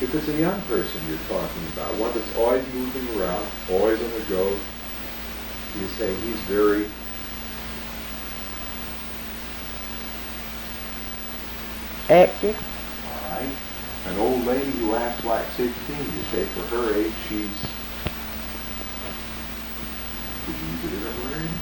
If it's a young person you're talking about, one that's always moving around, always on the go, you say he's very active. all right. An old lady who acts like 16, you say for her age she's, did you use it in a word?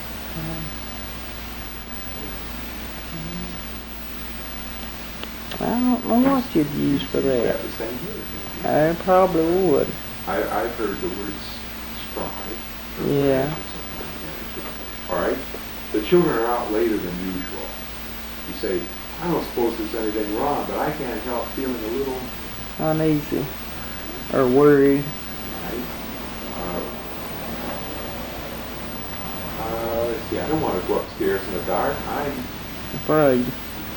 I don't know what you'd use for Is that that. the same word? I probably would. I've heard the word spry. Yeah. All right. The children are out later than usual. You say, I don't suppose there's anything wrong, but I can't help feeling a little Uneasy. Or worried. right. Let's see. I don't want to go upstairs in the dark. I'm Afraid.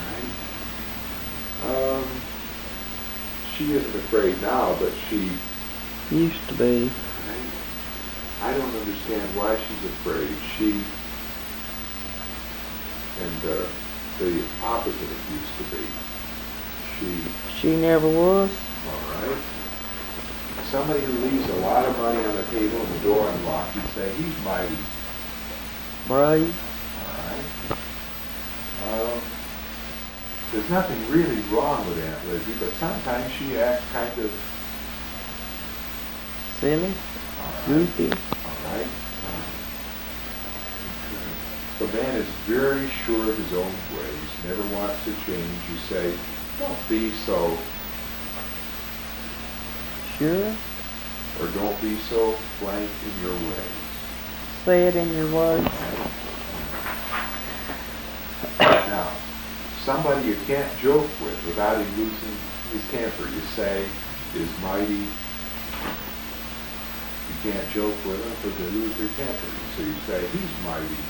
right. She isn't afraid now, but she. Used to be. Right. I don't understand why she's afraid. She. And the opposite of used to be. She never was. All right. Somebody who leaves a lot of money on the table and the door unlocked, you'd say, he's mighty. Brave. All right. There's nothing really wrong with Aunt Lizzie, but sometimes she acts kind of Silly. Goofy. all right. The man is very sure of his own ways, never wants to change. You say, don't be so, Sure. or don't be so blank in your ways. Say it in your words. Now, somebody you can't joke with without him losing his temper, you say, is mighty. You can't joke with them because they lose their temper. So you say, he's mighty.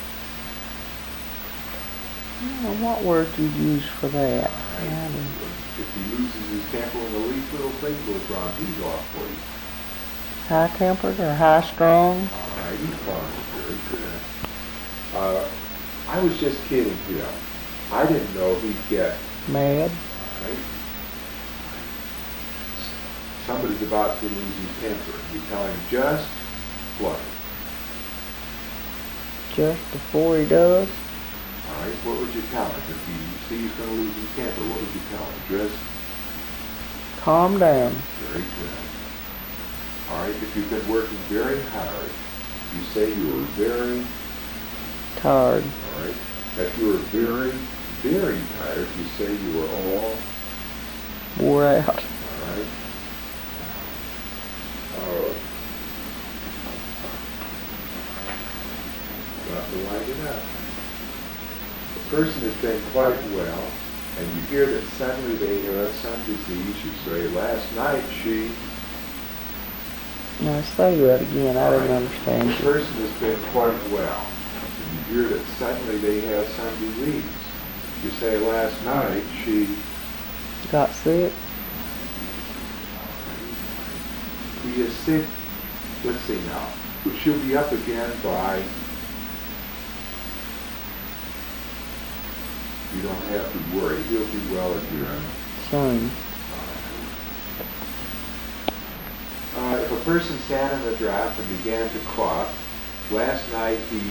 I don't know what word you'd use for that. Right? If he loses his temper when the least little thing goes wrong, he's awfully. High-tempered or high-strung. All right, he's fine. Very good. I was just kidding him. I didn't know he'd get. Mad. All right. Somebody's about to lose his temper. You tell him just what? Just before he does. All right, what would you tell him? If you see he's going to lose his temper, what would you tell him? Just Calm down. very good. All right, if you've been working very hard, you say you were very Tired. all right. If you were very, very tired, you say you were all Wore out. all right. Got to wind it up. The person has been quite well, and you hear that suddenly they have some disease. You say, last night she. Now say that again. I didn't The understand you. person has been quite well, and you hear that suddenly they have some disease. You say, last night she. Got sick. He is sick. Let's see now. She'll be up again by. You don't have to worry. He'll be well again. Soon. If a person sat in the draft and began to cough, last night he.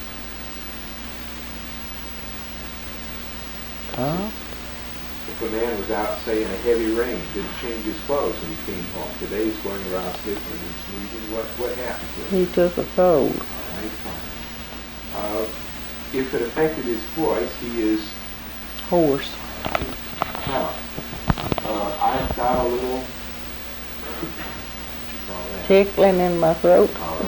Huh? If a man was out, say, in a heavy rain, didn't change his clothes when he came home. Today he's going around sniffling and sneezing. What happened to him? He took a cold. All right, fine. If it affected his voice, he is. Horse. Now, I've got a little. Tickling in my throat. All